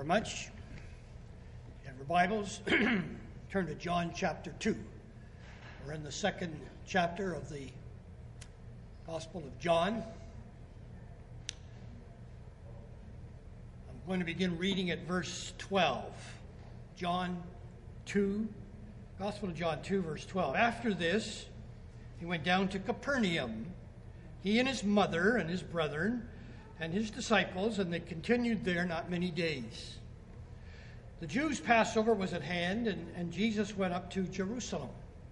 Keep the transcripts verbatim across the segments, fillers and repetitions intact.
very much. You have your Bibles, turn to John chapter two. We're in the second chapter of the Gospel of John. I'm going to begin reading at verse twelve. John two, Gospel of John two, verse twelve. After this, he went down to Capernaum, he and his mother and his brethren and his disciples, and they continued there not many days. The Jews' Passover was at hand, and, and Jesus went up to Jerusalem,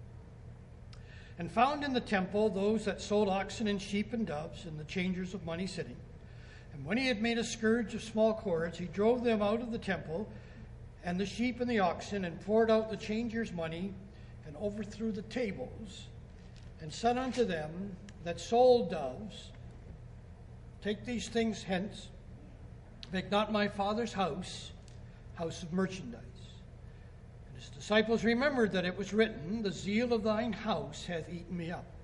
and found in the temple those that sold oxen and sheep and doves, and the changers of money sitting. And when he had made a scourge of small cords, he drove them out of the temple, and the sheep and the oxen, and poured out the changers' money, and overthrew the tables, and said unto them that sold doves, Take these things hence, make not my Father's house, house of merchandise. And his disciples remembered that it was written, The zeal of thine house hath eaten me up.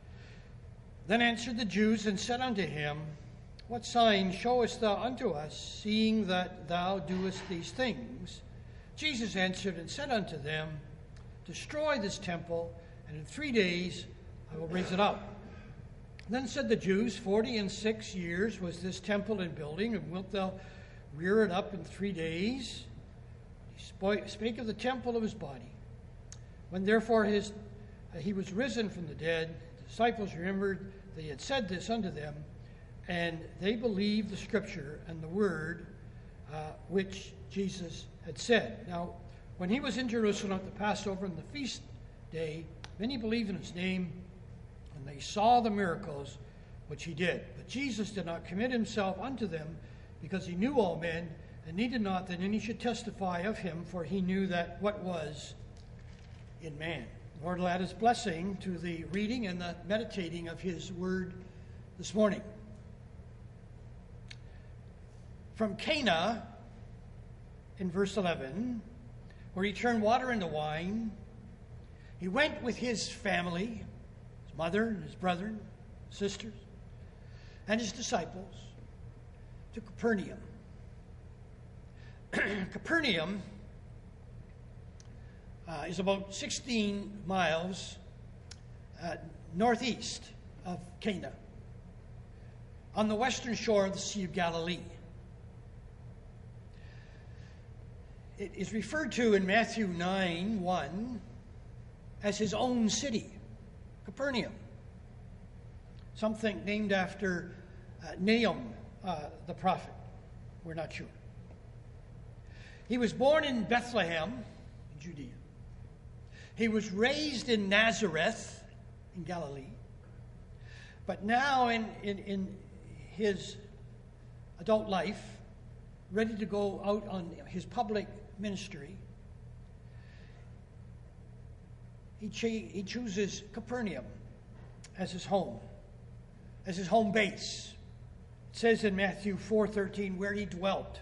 Then answered the Jews and said unto him, What sign showest thou unto us, seeing that thou doest these things? Jesus answered and said unto them, Destroy this temple, and in three days I will raise it up. Then said the Jews, Forty and six years was this temple in building, and wilt thou rear it up in three days? He spake of the temple of his body. When therefore his, uh, he was risen from the dead, the disciples remembered that he had said this unto them, and they believed the scripture and the word uh, which Jesus had said. Now, when he was in Jerusalem at the Passover and the feast day, many believed in his name, and they saw the miracles which he did. But Jesus did not commit himself unto them, because he knew all men, and needed not that any should testify of him, for he knew that what was in man. Lord, will add his blessing to the reading and the meditating of his word this morning. From Cana, in verse eleven, where he turned water into wine, he went with his family, his mother and his brethren, sisters, and his disciples to Capernaum. Capernaum uh, is about sixteen miles uh, northeast of Cana, on the western shore of the Sea of Galilee. It is referred to in Matthew nine one as his own city, Capernaum, something named after uh, Nahum, uh, the prophet. We're not sure. He was born in Bethlehem, in Judea. He was raised in Nazareth, in Galilee. But now in, in, in his adult life, ready to go out on his public ministry, he, cha- he chooses Capernaum as his home, as his home base. It says in Matthew four thirteen where he dwelt.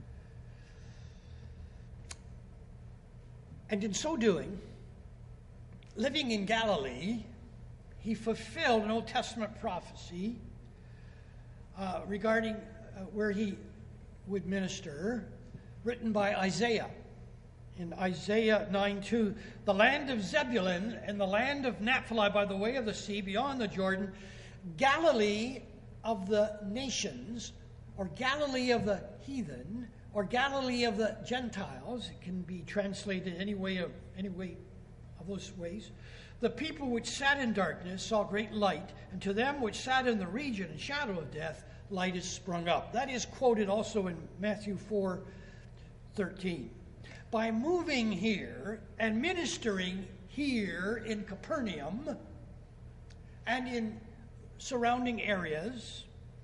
And in so doing, living in Galilee, he fulfilled an Old Testament prophecy uh, regarding uh, where he would minister, written by Isaiah. In Isaiah nine two, the land of Zebulun and the land of Naphtali by the way of the sea beyond the Jordan, Galilee of the nations, or Galilee of the heathen, or Galilee of the Gentiles. It can be translated any way of any way of those ways. The people which sat in darkness saw great light, and to them which sat in the region and shadow of death, light is sprung up. That is quoted also in Matthew four thirteen. By moving here and ministering here in Capernaum and in surrounding areas,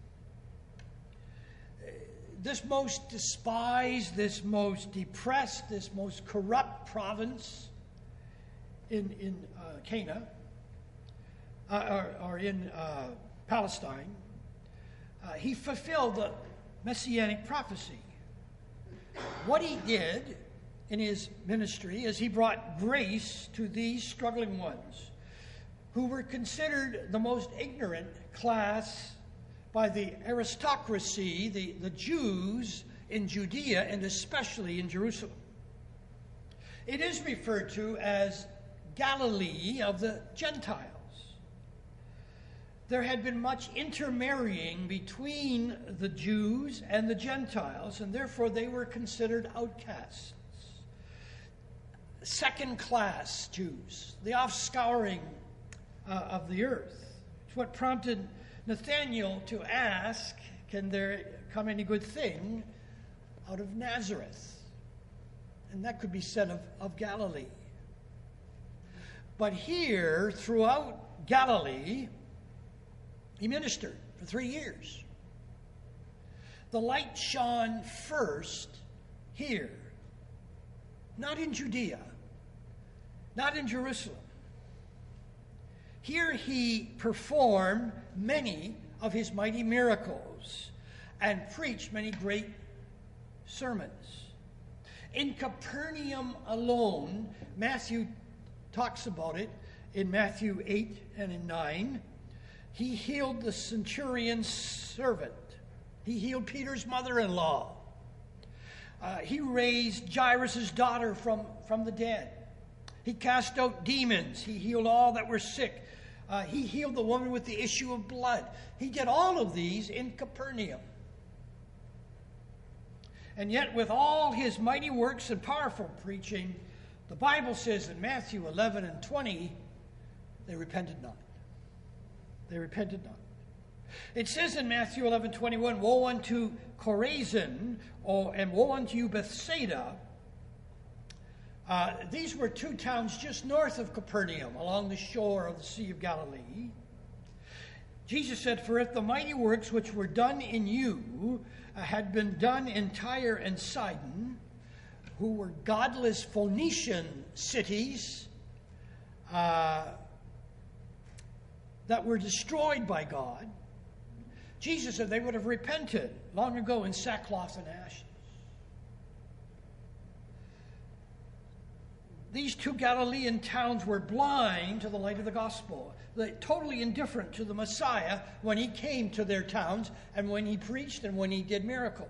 this most despised, this most depressed, this most corrupt province in, in uh, Cana, uh, or, or in uh, Palestine, uh, he fulfilled the messianic prophecy. What he did in his ministry is he brought grace to these struggling ones who were considered the most ignorant class by the aristocracy, the, the Jews in Judea and especially in Jerusalem. It is referred to as Galilee of the Gentiles. There had been much intermarrying between the Jews and the Gentiles, and therefore they were considered outcasts. Second-class Jews, the offscouring uh, of the earth. It's what prompted Nathanael to ask, can there come any good thing out of Nazareth? And that could be said of, of Galilee. But here, throughout Galilee, he ministered for three years. The light shone first here, not in Judea, not in Jerusalem. Here he performed many of his mighty miracles and preached many great sermons. In Capernaum alone, Matthew talks about it in Matthew eight and in nine. He healed the centurion's servant. He healed Peter's mother-in-law. Uh, he raised Jairus' daughter from, from the dead. He cast out demons. He healed all that were sick. Uh, he healed the woman with the issue of blood. He did all of these in Capernaum. And yet, with all his mighty works and powerful preaching, the Bible says in Matthew eleven and twenty, they repented not. They repented not. It says in Matthew eleven twenty-one, woe unto Chorazin, or, and woe unto you Bethsaida. Uh, these were two towns just north of Capernaum, along the shore of the Sea of Galilee. Jesus said, for if the mighty works which were done in you uh, had been done in Tyre and Sidon, who were godless Phoenician cities uh, that were destroyed by God, Jesus said they would have repented long ago in sackcloth and ashes. These two Galilean towns were blind to the light of the gospel. They're totally indifferent to the Messiah when he came to their towns and when he preached and when he did miracles.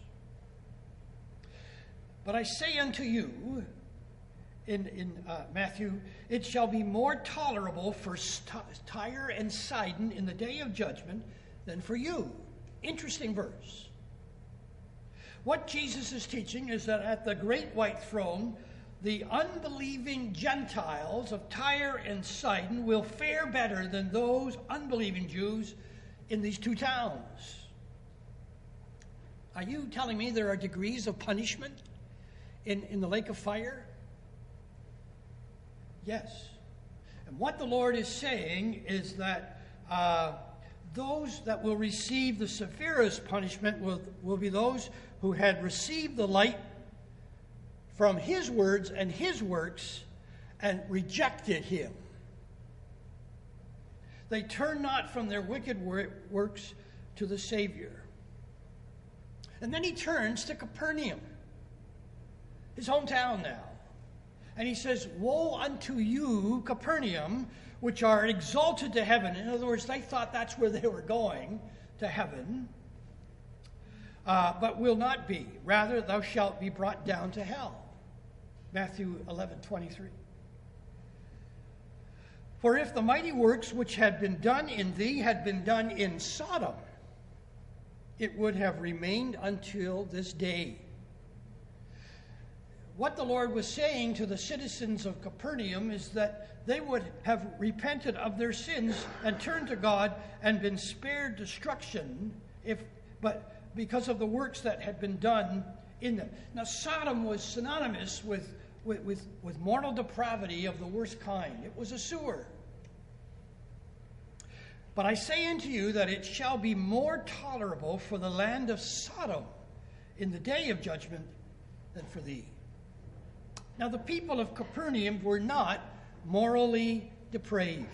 But I say unto you, in, in uh, Matthew, it shall be more tolerable for Tyre and Sidon in the day of judgment than for you. Interesting verse. What Jesus is teaching is that at the great white throne, the unbelieving Gentiles of Tyre and Sidon will fare better than those unbelieving Jews in these two towns. Are you telling me there are degrees of punishment in, in the lake of fire? Yes. And what the Lord is saying is that uh, those that will receive the severest punishment will, will be those who had received the light from his words and his works and rejected him. They turn not from their wicked works to the Savior. And then he turns to Capernaum, his hometown now. And he says, woe unto you, Capernaum, which are exalted to heaven. In other words, they thought that's where they were going, to heaven. Uh, but will not be. Rather, thou shalt be brought down to hell. Matthew eleven twenty-three. For if the mighty works which had been done in thee had been done in Sodom, it would have remained until this day. What the Lord was saying to the citizens of Capernaum is that they would have repented of their sins and turned to God and been spared destruction, if, but because of the works that had been done in them. Now, Sodom was synonymous with, with, with, with mortal depravity of the worst kind. It was a sewer. But I say unto you that it shall be more tolerable for the land of Sodom in the day of judgment than for thee. Now, the people of Capernaum were not morally depraved.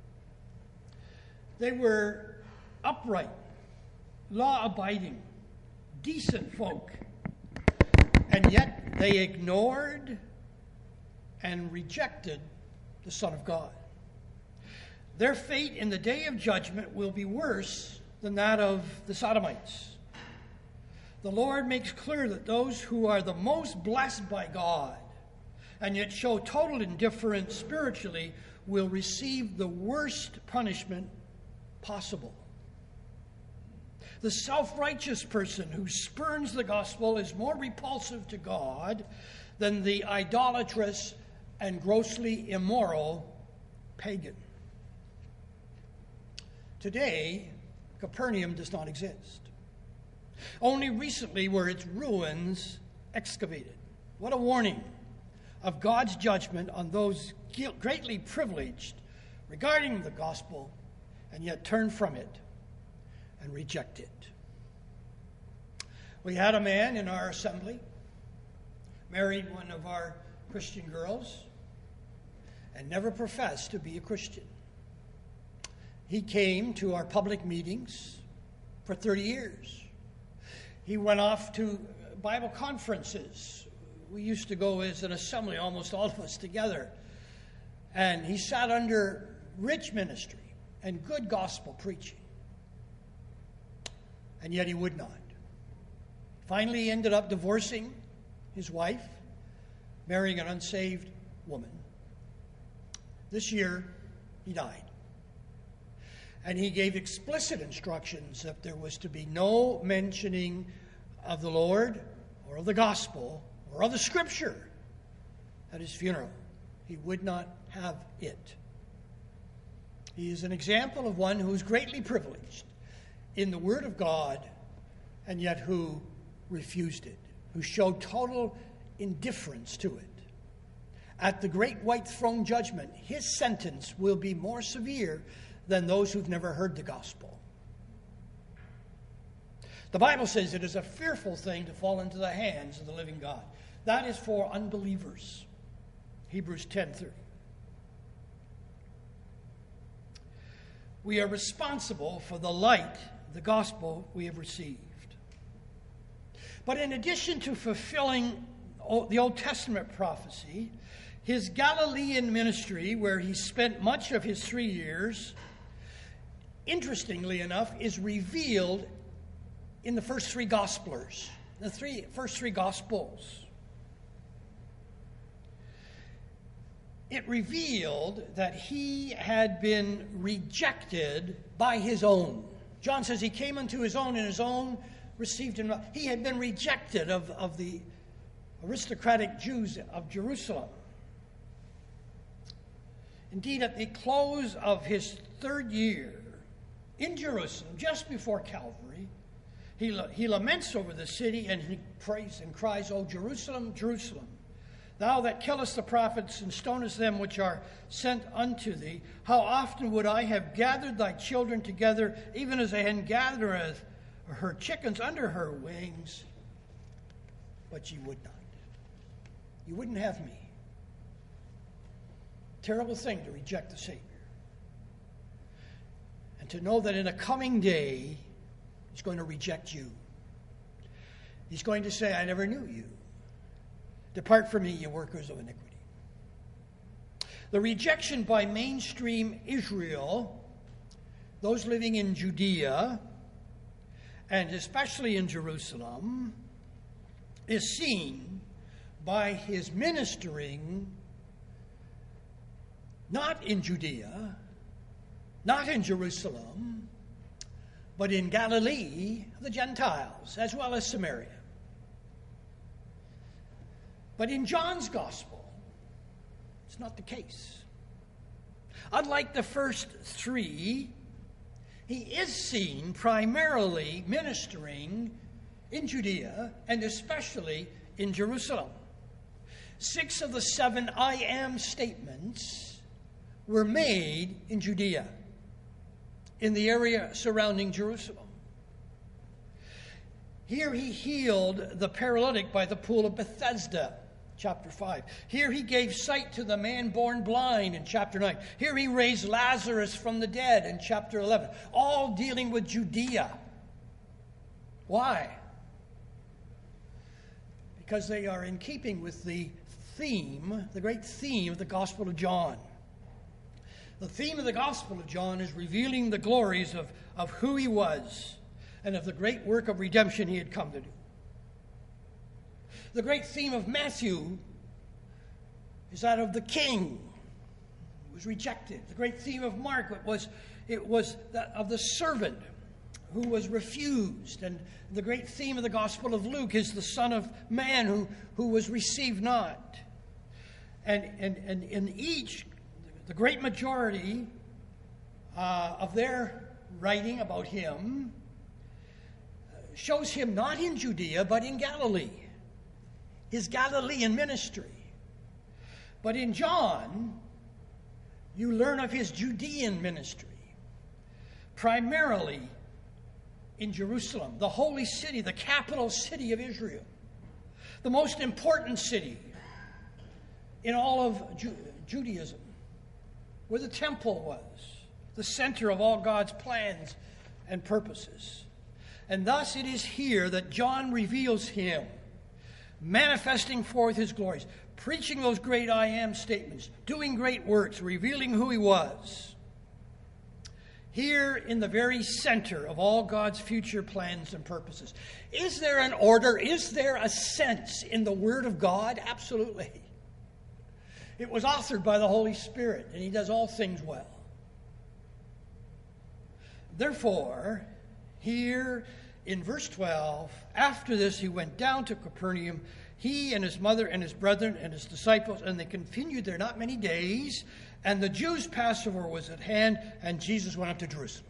They were upright, law-abiding, decent folk. And yet they ignored and rejected the Son of God. Their fate in the day of judgment will be worse than that of the Sodomites. the Lord makes clear that those who are the most blessed by God and yet show total indifference spiritually will receive the worst punishment possible. The self-righteous person who spurns the gospel is more repulsive to God than the idolatrous and grossly immoral pagan. Today, Capernaum does not exist. Only recently were its ruins excavated. What a warning of God's judgment on those greatly privileged regarding the gospel and yet turn from it and reject it. We had a man in our assembly, married one of our Christian girls, and never professed to be a Christian. He came to our public meetings for thirty years. He went off to Bible conferences. We used to go as an assembly, almost all of us together. And he sat under rich ministry and good gospel preaching. And yet he would not. Finally, he ended up divorcing his wife, marrying an unsaved woman. This year, he died. And he gave explicit instructions that there was to be no mentioning of the Lord or of the gospel or of the Scripture at his funeral. He would not have it. He is an example of one who is greatly privileged in the Word of God, and yet who refused it, who showed total indifference to it. At the great white throne judgment, his sentence will be more severe than those who've never heard the gospel. The Bible says it is a fearful thing to fall into the hands of the living God. That is for unbelievers. Hebrews ten thirty. We are responsible for the light, the gospel we have received. But in addition to fulfilling the Old Testament prophecy, his Galilean ministry, where he spent much of his three years, interestingly enough, is revealed in the first three Gospelers, the three first three Gospels. It revealed that he had been rejected by his own. John says he came unto his own, and his own received him not. He had been rejected of, of the aristocratic Jews of Jerusalem. Indeed, at the close of his third year in Jerusalem, just before Calvary, he, he laments over the city, and he prays and cries, O Jerusalem, Jerusalem, thou that killest the prophets and stonest them which are sent unto thee, how often would I have gathered thy children together, even as a hen gathereth her chickens under her wings, but ye would not. You wouldn't have me. Terrible thing to reject the Savior. And to know that in a coming day, he's going to reject you. He's going to say, I never knew you. Depart from me, you workers of iniquity. The rejection by mainstream Israel, those living in Judea, and especially in Jerusalem, is seen by his ministering not in Judea, not in Jerusalem, but in Galilee, the Gentiles, as well as Samaria. But in John's gospel, it's not the case. Unlike the first three, he is seen primarily ministering in Judea and especially in Jerusalem. Six of the seven I am statements were made in Judea, in the area surrounding Jerusalem. Here he healed the paralytic by the pool of Bethesda, chapter five. Here he gave sight to the man born blind in chapter nine. Here he raised Lazarus from the dead in chapter eleven. All dealing with Judea. Why? Because they are in keeping with the theme, the great theme of the Gospel of John. The theme of the Gospel of John is revealing the glories of, of who he was and of the great work of redemption he had come to do. The great theme of Matthew is that of the king who was rejected. The great theme of Mark was it was that of the servant who was refused. And the great theme of the Gospel of Luke is the Son of Man who, who was received not. And, and, and in each, the great majority uh, of their writing about him shows him not in Judea, but in Galilee. His Galilean ministry. But in John, you learn of his Judean ministry. Primarily in Jerusalem, the holy city, the capital city of Israel. The most important city in all of Ju- Judaism. Where the temple was. The center of all God's plans and purposes. And thus it is here that John reveals him, manifesting forth his glories, preaching those great I am statements, doing great works, revealing who he was. Here in the very center of all God's future plans and purposes. Is there an order? Is there a sense in the Word of God? Absolutely. It was authored by the Holy Spirit, and he does all things well. Therefore, here in verse twelve, after this he went down to Capernaum, he and his mother and his brethren and his disciples, and they continued there not many days, and the Jews' Passover was at hand, and Jesus went up to Jerusalem.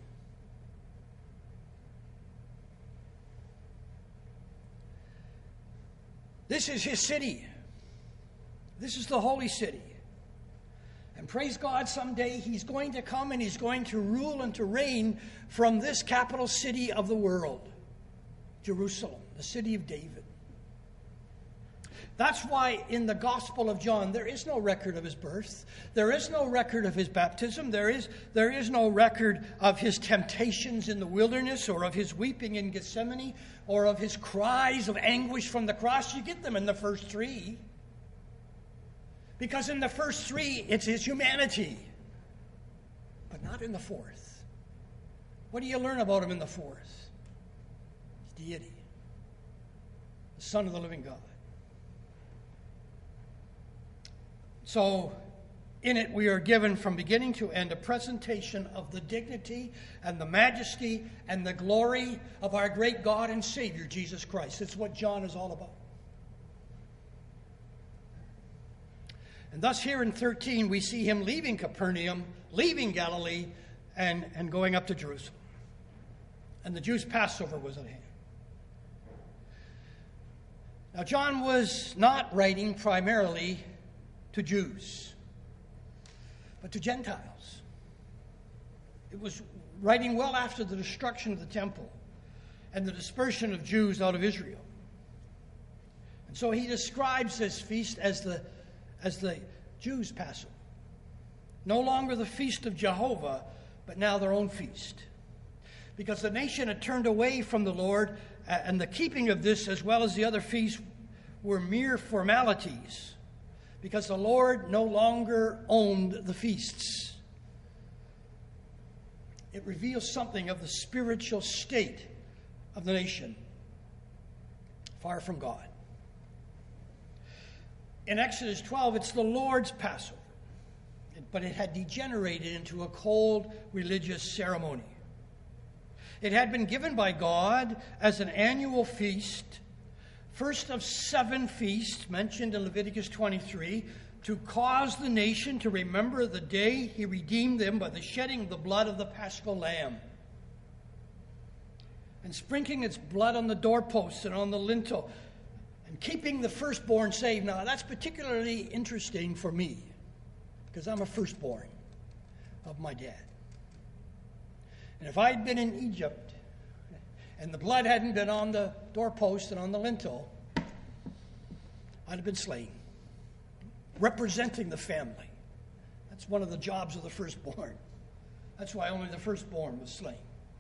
This is his city. This is the holy city. And praise God, someday he's going to come and he's going to rule and to reign from this capital city of the world, Jerusalem, the city of David. That's why in the Gospel of John there is no record of his birth. There is no record of his baptism. There is, there is no record of his temptations in the wilderness or of his weeping in Gethsemane or of his cries of anguish from the cross. You get them in the first three. Because in the first three, it's his humanity. But not in the fourth. What do you learn about him in the fourth? His deity. The Son of the living God. So, in it we are given from beginning to end a presentation of the dignity and the majesty and the glory of our great God and Savior, Jesus Christ. It's what John is all about. And thus here in thirteen, we see him leaving Capernaum, leaving Galilee, and, and going up to Jerusalem. And the Jews' Passover was at hand. Now, John was not writing primarily to Jews, but to Gentiles. It was writing well after the destruction of the temple and the dispersion of Jews out of Israel. And so he describes this feast as the as the Jews' Passover. No longer the feast of Jehovah, but now their own feast. Because the nation had turned away from the Lord, and the keeping of this as well as the other feasts were mere formalities. Because the Lord no longer owned the feasts. It reveals something of the spiritual state of the nation, far from God. In Exodus twelve, it's the Lord's Passover, but it had degenerated into a cold religious ceremony. It had been given by God as an annual feast, first of seven feasts mentioned in Leviticus twenty-three, to cause the nation to remember the day he redeemed them by the shedding of the blood of the Paschal Lamb, and sprinkling its blood on the doorposts and on the lintel, and keeping the firstborn saved. Now, that's particularly interesting for me, because I'm a firstborn of my dad. And if I'd been in Egypt, and the blood hadn't been on the doorpost and on the lintel, I'd have been slain, representing the family. That's one of the jobs of the firstborn. That's why only the firstborn was slain.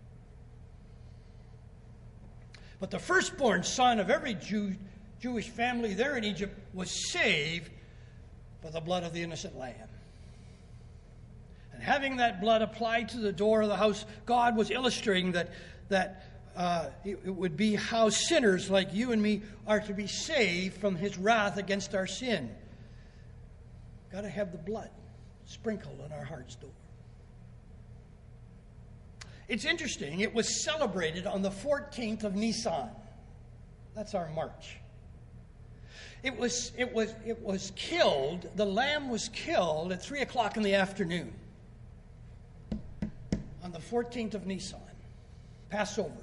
But the firstborn son of every Jew Jewish family there in Egypt was saved by the blood of the innocent lamb. And having that blood applied to the door of the house, God was illustrating that, that uh, it, it would be how sinners like you and me are to be saved from his wrath against our sin. Got to have the blood sprinkled on our heart's door. It's interesting. It was celebrated on the fourteenth of Nisan. That's our March. It was, it was, it was killed, the lamb was killed at three o'clock in the afternoon on the fourteenth of Nisan, Passover.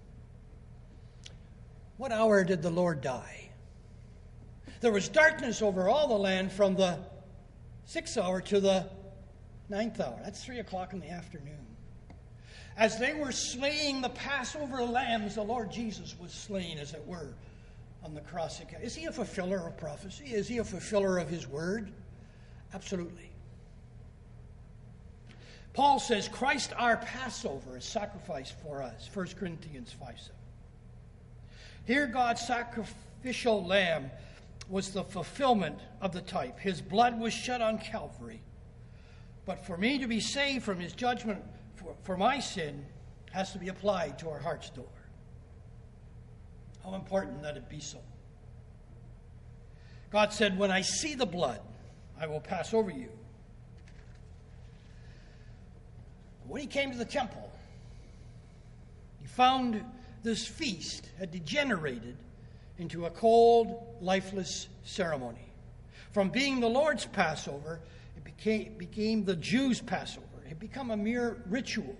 What hour did the Lord die? There was darkness over all the land from the sixth hour to the ninth hour. That's three o'clock in the afternoon. As they were slaying the Passover lambs, the Lord Jesus was slain, as it were, on the cross. Is he a fulfiller of prophecy? Is he a fulfiller of his word? Absolutely. Paul says, Christ our Passover is sacrificed for us. First Corinthians five seven. Here God's sacrificial lamb was the fulfillment of the type. His blood was shed on Calvary. But for me to be saved from his judgment for, for my sin has to be applied to our heart's door. How important that it be so. God said, when I see the blood, I will pass over you. When he came to the temple, he found this feast had degenerated into a cold, lifeless ceremony. From being the Lord's Passover, it became, became the Jews' Passover. It had become a mere ritual.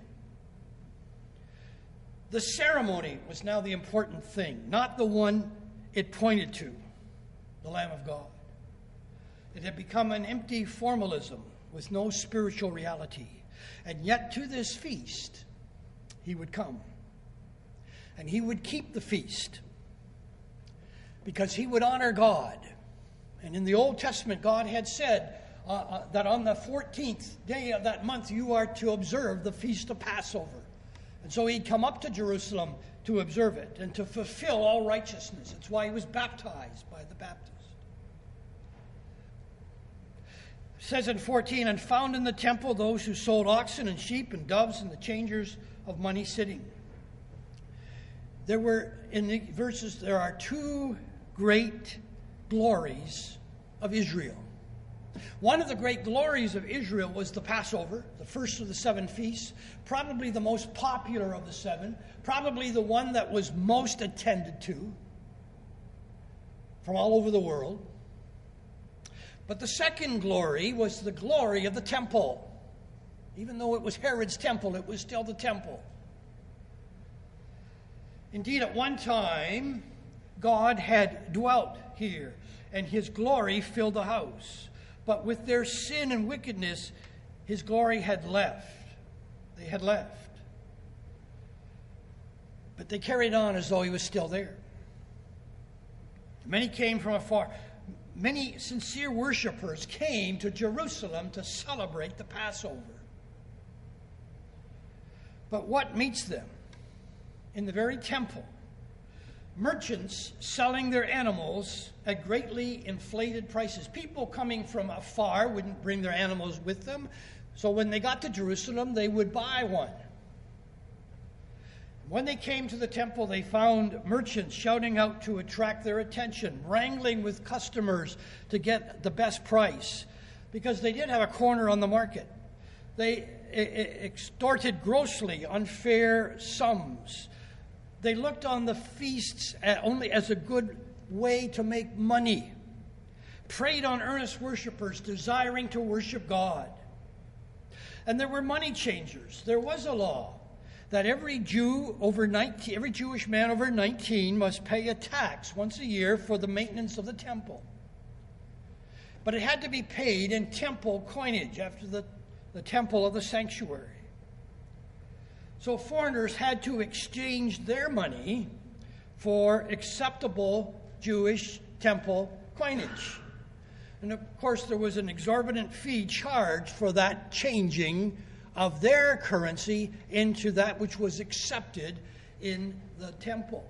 The ceremony was now the important thing, not the one it pointed to, the Lamb of God. It had become an empty formalism with no spiritual reality. And yet to this feast, he would come. And he would keep the feast because he would honor God. And in the Old Testament, God had said uh, uh, that on the fourteenth day of that month, you are to observe the Feast of Passover. And so he'd come up to Jerusalem to observe it and to fulfill all righteousness. That's why he was baptized by the Baptist. It says in fourteen, and found in the temple those who sold oxen and sheep and doves and the changers of money sitting. There were, in the verses, there are two great glories of Israel. One of the great glories of Israel was the Passover, the first of the seven feasts, probably the most popular of the seven, probably the one that was most attended to from all over the world. But the second glory was the glory of the temple. Even though it was Herod's temple, it was still the temple. Indeed, at one time, God had dwelt here, and his glory filled the house. But with their sin and wickedness, his glory had left. They had left. But they carried on as though he was still there. Many came from afar. Many sincere worshipers came to Jerusalem to celebrate the Passover. But what meets them? In the very temple, merchants selling their animals at greatly inflated prices. People coming from afar wouldn't bring their animals with them, so when they got to Jerusalem, they would buy one. When they came to the temple, they found merchants shouting out to attract their attention, wrangling with customers to get the best price, because they did have a corner on the market. They extorted grossly unfair sums. They looked on the feasts only as a good way to make money, preyed on earnest worshipers desiring to worship God. And there were money changers. There was a law that every Jew over nineteen, every Jewish man over nineteen must pay a tax once a year for the maintenance of the temple. But it had to be paid in temple coinage after the, the temple of the sanctuary. So foreigners had to exchange their money for acceptable Jewish temple coinage. And of course, there was an exorbitant fee charged for that changing of their currency into that which was accepted in the temple.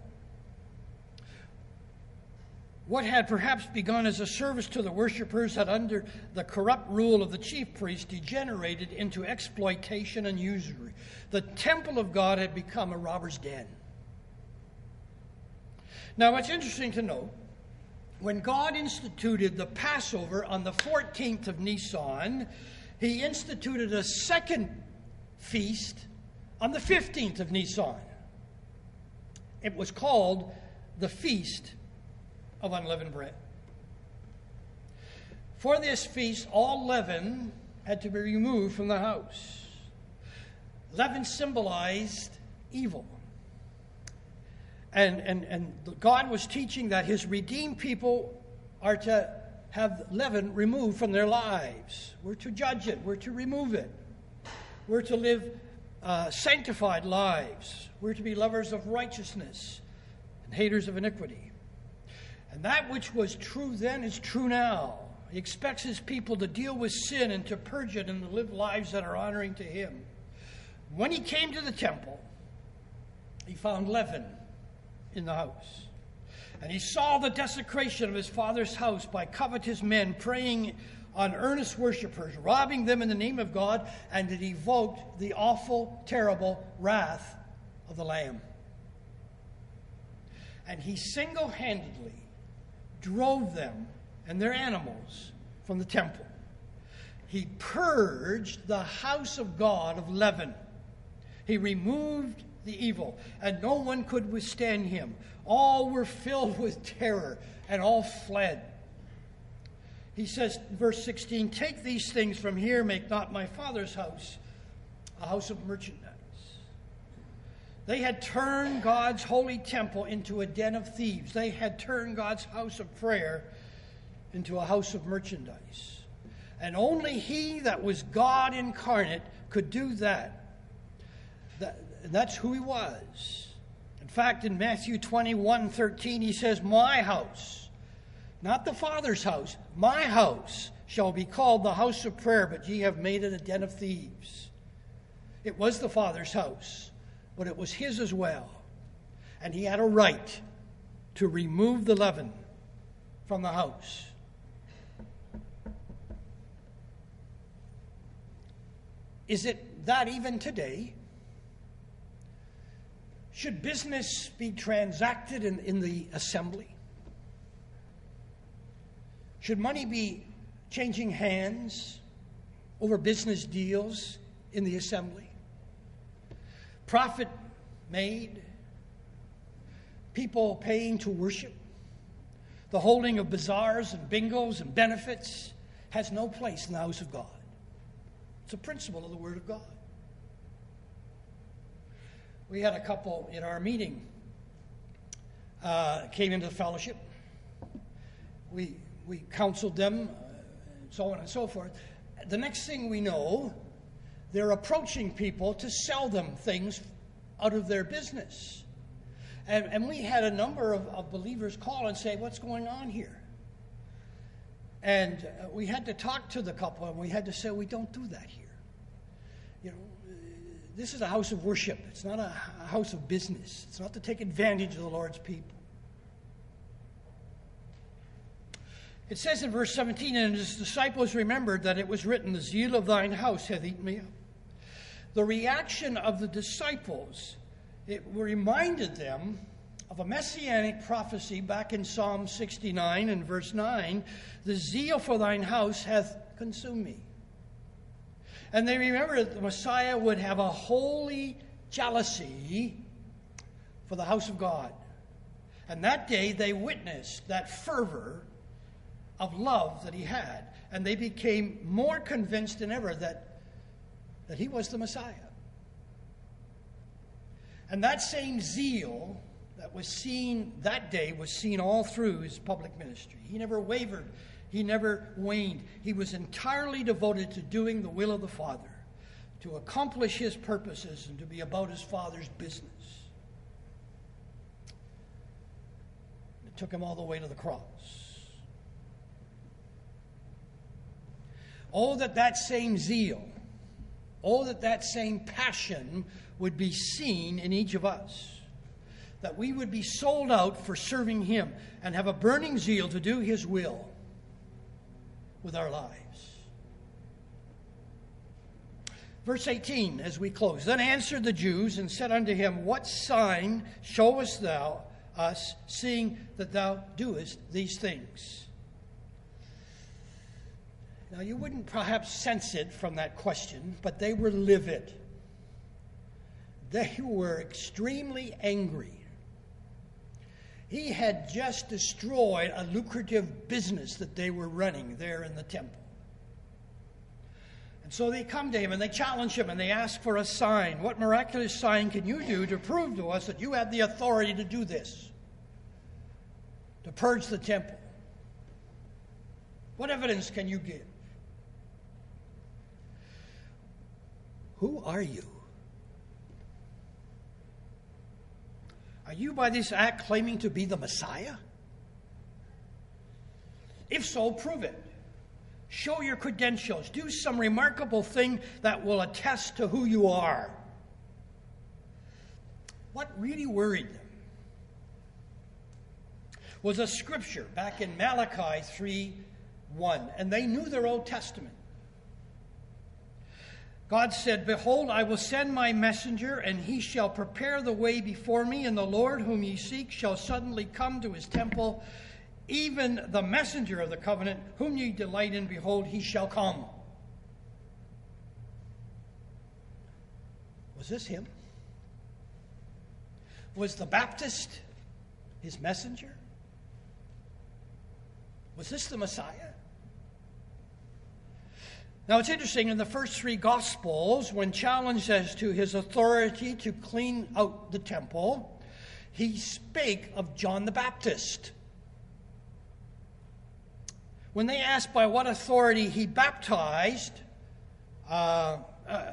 What had perhaps begun as a service to the worshipers had, under the corrupt rule of the chief priest, degenerated into exploitation and usury. The temple of God had become a robber's den. Now, it's interesting to note, when God instituted the Passover on the fourteenth of Nisan, he instituted a second feast on the fifteenth of Nisan. It was called the Feast of Unleavened Bread. For this feast, all leaven had to be removed from the house. Leaven symbolized evil. And, and, and God was teaching that his redeemed people are to have leaven removed from their lives. We're to judge it. We're to remove it. We're to live uh, sanctified lives. We're to be lovers of righteousness and haters of iniquity. And that which was true then is true now. He expects his people to deal with sin and to purge it and to live lives that are honoring to him. When he came to the temple, he found leaven in the house. And he saw the desecration of his father's house by covetous men preying on earnest worshipers, robbing them in the name of God, and it evoked the awful, terrible wrath of the Lamb. And he single-handedly drove them and their animals from the temple. He purged the house of God of leaven. He removed the evil, and no one could withstand him. All were filled with terror, and all fled. He says, verse sixteen, "Take these things from here, make not my Father's house a house of merchandise." They had turned God's holy temple into a den of thieves. They had turned God's house of prayer into a house of merchandise. And only he that was God incarnate could do that. That that's who he was. In fact, in Matthew twenty-one thirteen, he says, "My house," not the Father's house, "my house shall be called the house of prayer, but ye have made it a den of thieves." It was the Father's house, but it was his as well. And he had a right to remove the leaven from the house. Is it that even today? Should business be transacted in, in the assembly? Should money be changing hands over business deals in the assembly? Profit made? People paying to worship? The holding of bazaars and bingos and benefits has no place in the house of God. It's a principle of the Word of God. We had a couple in our meeting uh, came into the fellowship. We we counseled them, uh, and so on and so forth. The next thing we know, they're approaching people to sell them things out of their business. And, and we had a number of, of believers call and say, "What's going on here?" And uh, we had to talk to the couple, and we had to say, "We don't do that here. You know, this is a house of worship. It's not a house of business. It's not to take advantage of the Lord's people." It says in verse seventeen, "And his disciples remembered that it was written, the zeal of thine house hath eaten me up." The reaction of the disciples, it reminded them of a messianic prophecy back in Psalm sixty-nine and verse nine, "The zeal for thine house hath consumed me." And they remember that the Messiah would have a holy jealousy for the house of God. And that day they witnessed that fervor of love that he had. And they became more convinced than ever that, that he was the Messiah. And that same zeal that was seen that day was seen all through his public ministry. He never wavered. He never waned. He was entirely devoted to doing the will of the Father, to accomplish his purposes and to be about his Father's business. It took him all the way to the cross. Oh, that that same zeal, oh, that that same passion would be seen in each of us. That we would be sold out for serving him and have a burning zeal to do his will with our lives. Verse eighteen, as we close. "Then answered the Jews and said unto him, What sign showest thou us, seeing that thou doest these things? Now, you wouldn't perhaps sense it from that question, but they were livid. They were extremely angry. He had just destroyed a lucrative business that they were running there in the temple. And so they come to him and they challenge him and they ask for a sign. What miraculous sign can you do to prove to us that you have the authority to do this? To purge the temple? What evidence can you give? Who are you? Are you by this act claiming to be the Messiah? If so, prove it. Show your credentials. Do some remarkable thing that will attest to who you are. What really worried them was a scripture back in Malachi three one, and they knew their Old Testament. God said, "Behold, I will send my messenger, and he shall prepare the way before me, and the Lord whom ye seek shall suddenly come to his temple. Even the messenger of the covenant, whom ye delight in, behold, he shall come." Was this him? Was the Baptist his messenger? Was this the Messiah? Now, it's interesting, in the first three Gospels, when challenged as to his authority to clean out the temple, he spake of John the Baptist. When they asked by what authority he baptized, uh, uh,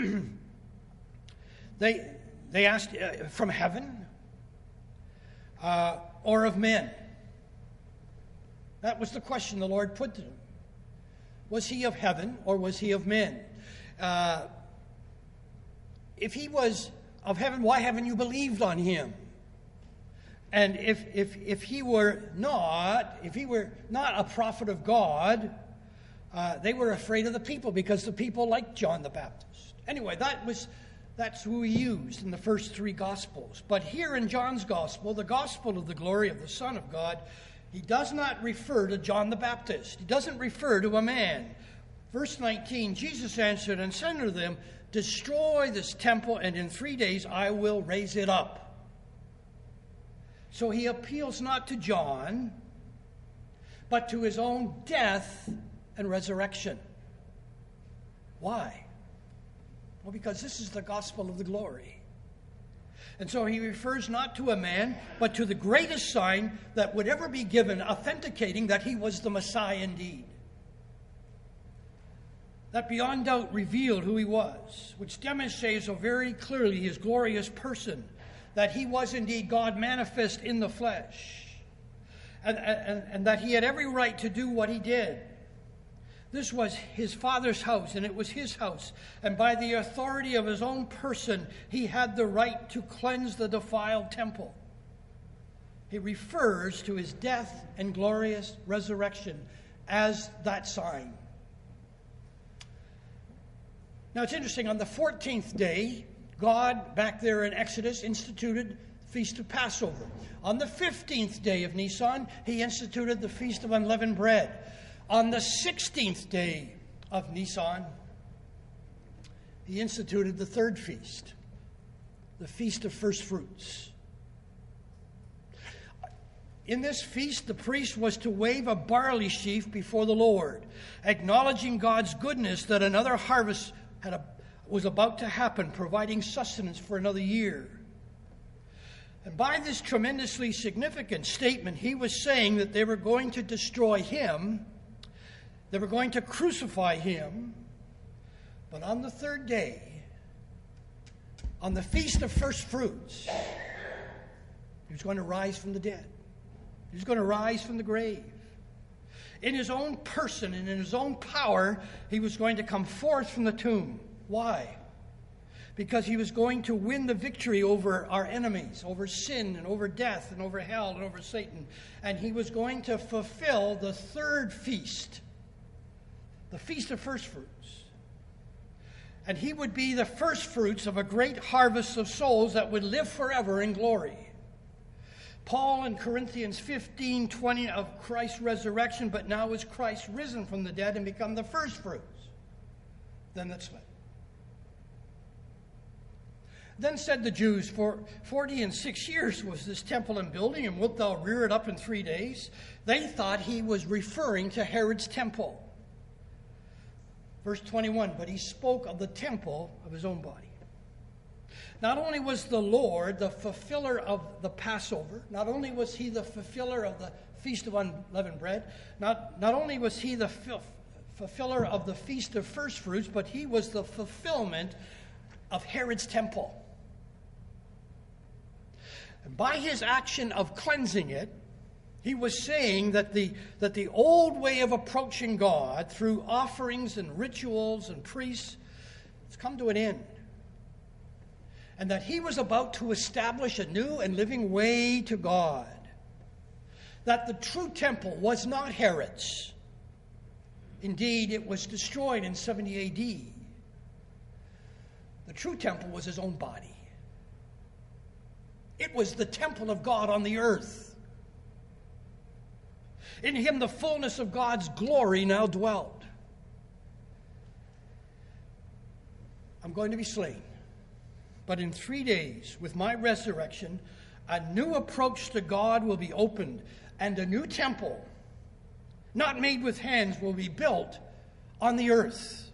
they, they asked uh, from heaven uh, or of men. That was the question the Lord put to them. Was he of heaven or was he of men? Uh, if he was of heaven, why haven't you believed on him? And if, if, if he were not, if he were not a prophet of God, uh, they were afraid of the people because the people liked John the Baptist. Anyway, that was, that's who he used in the first three Gospels. But here in John's Gospel, the Gospel of the glory of the Son of God, he does not refer to John the Baptist. He doesn't refer to a man. Verse nineteen, Jesus answered and said unto them, "Destroy this temple, and in three days I will raise it up." So he appeals not to John, but to his own death and resurrection. Why? Well, because this is the gospel of the glory. And so he refers not to a man, but to the greatest sign that would ever be given, authenticating that he was the Messiah indeed. That beyond doubt revealed who he was, which demonstrates so very clearly his glorious person, that he was indeed God manifest in the flesh, and, and, and that he had every right to do what he did. This was his Father's house, and it was his house. And by the authority of his own person, he had the right to cleanse the defiled temple. He refers to his death and glorious resurrection as that sign. Now, it's interesting. On the fourteenth day, God, back there in Exodus, instituted the Feast of Passover. On the fifteenth day of Nisan, he instituted the Feast of Unleavened Bread. On the sixteenth day of Nisan, he instituted the third feast, the Feast of First Fruits. In this feast, the priest was to wave a barley sheaf before the Lord, acknowledging God's goodness that another harvest had a, was about to happen, providing sustenance for another year. And by this tremendously significant statement, he was saying that they were going to destroy him. They were going to crucify him, but on the third day, on the Feast of First Fruits, he was going to rise from the dead. He was going to rise from the grave. In his own person and in his own power, he was going to come forth from the tomb. Why? Because he was going to win the victory over our enemies, over sin and over death and over hell and over Satan. And he was going to fulfill the third feast, the Feast of First Fruits. And he would be the first fruits of a great harvest of souls that would live forever in glory. Paul in Corinthians fifteen twenty of Christ's resurrection, but now is Christ risen from the dead and become the first fruits, them that slept. Then said the Jews, for forty and six years was this temple in building, and wilt thou rear it up in three days? They thought he was referring to Herod's temple. Verse twenty-one, but he spoke of the temple of his own body. Not only was the Lord the fulfiller of the Passover, not only was he the fulfiller of the Feast of Unleavened Bread, not, not only was he the f- fulfiller of the Feast of First Fruits, but he was the fulfillment of Herod's temple. And by his action of cleansing it, he was saying that the, that the old way of approaching God through offerings and rituals and priests has come to an end. And that he was about to establish a new and living way to God. That the true temple was not Herod's. Indeed, it was destroyed in seventy A D. The true temple was his own body. It was the temple of God on the earth. In him the fullness of God's glory now dwelt. I'm going to be slain. But in three days, with my resurrection, a new approach to God will be opened, and a new temple, not made with hands, will be built on the earth.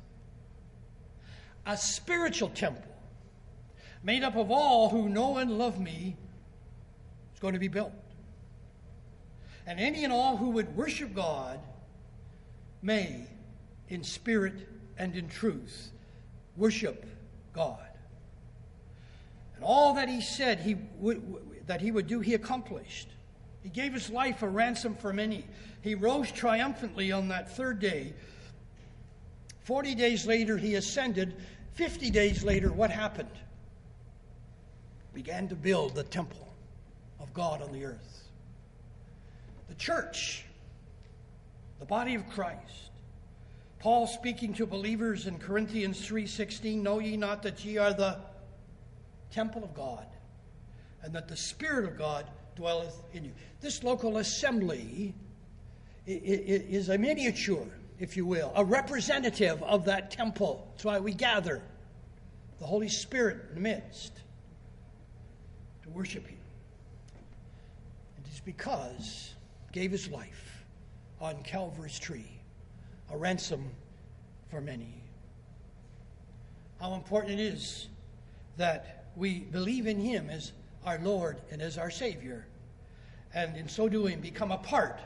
A spiritual temple, made up of all who know and love me, is going to be built. And any and all who would worship God may, in spirit and in truth, worship God. And all that he said he would, that he would do, he accomplished. He gave his life a ransom for many. He rose triumphantly on that third day. Forty days later, he ascended. Fifty days later, what happened? Began to build the temple of God on the earth. The church, the body of Christ. Paul speaking to believers in Corinthians three sixteen, know ye not that ye are the temple of God, and that the Spirit of God dwelleth in you. This local assembly is a miniature, if you will, a representative of that temple. That's why we gather the Holy Spirit in the midst to worship him. It is because he gave his life on Calvary's tree, a ransom for many. How important it is that we believe in him as our Lord and as our Savior, and in so doing become a part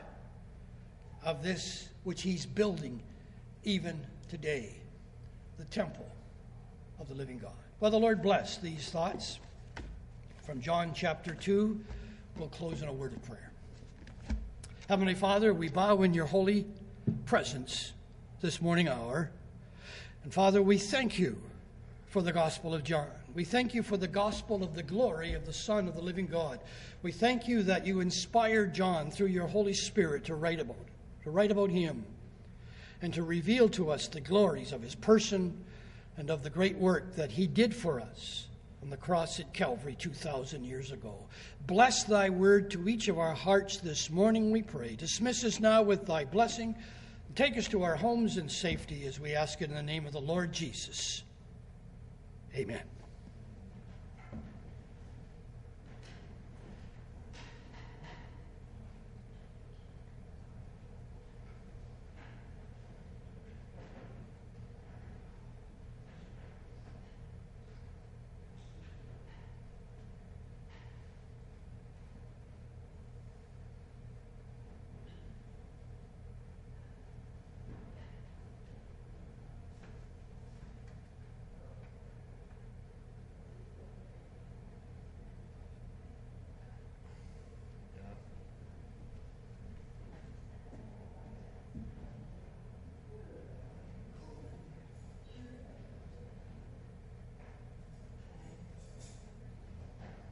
of this which he's building even today, the temple of the living God. Well, the Lord bless these thoughts from John chapter two. We'll close in a word of prayer. Heavenly Father, we bow in your holy presence this morning hour. And Father, we thank you for the Gospel of John. We thank you for the gospel of the glory of the Son of the living God. We thank you that you inspired John through your Holy Spirit to write about, to write about him, and to reveal to us the glories of his person and of the great work that he did for us on the cross at Calvary two thousand years ago. Bless thy word to each of our hearts this morning, we pray. Dismiss us now with thy blessing. And take us to our homes in safety as we ask it in the name of the Lord Jesus. Amen.